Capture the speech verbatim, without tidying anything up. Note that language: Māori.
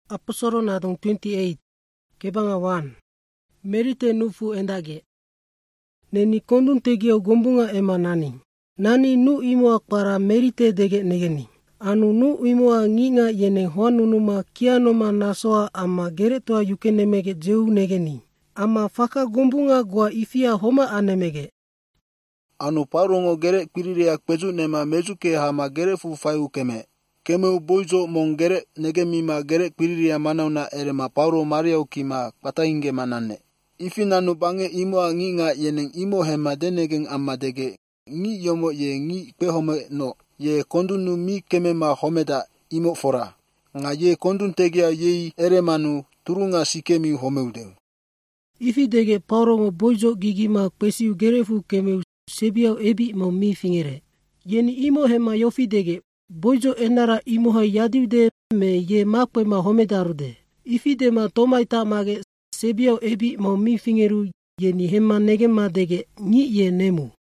Aposoro nadong twenty-eight, kebanga one. Merite nufu endage. Neni kondun tegio gombunga ema nani. Nani nu imoa para merite dege negeni. Anu nu imoa nginga yene hoanunuma kianoma nasoa ama geretoa yukenemege jeu negeni. Ama faka gombunga gua ifia homa anemege. Anu parongo gere piriria kpeju nema mejuke hama gere fu fayu keme. Kemeu boizo mon gere nege mima gere piriria manauna erema pauro maria ukima patainge manane. Ifi nanu bange imoa nginga yeneng imo hema denegen amadege. Ngi yomo ye ngi pehome no. Ye kondunu mi kemema homeda imo fora. Nga ye kondun tegia yei eremanu turunga sikemi homeude. Ifi dege paurongo boizo gigima kwesiu gerefu kemeu sebiau ebi mo mi fingere. Yeni imo hema yofi dege boizo enara imoha yadiude me ye makwe ma homedarude. Ifi dema tomaita mage sebiau ebi mo mi fingeru yeni hema negema dege ni ye nemu.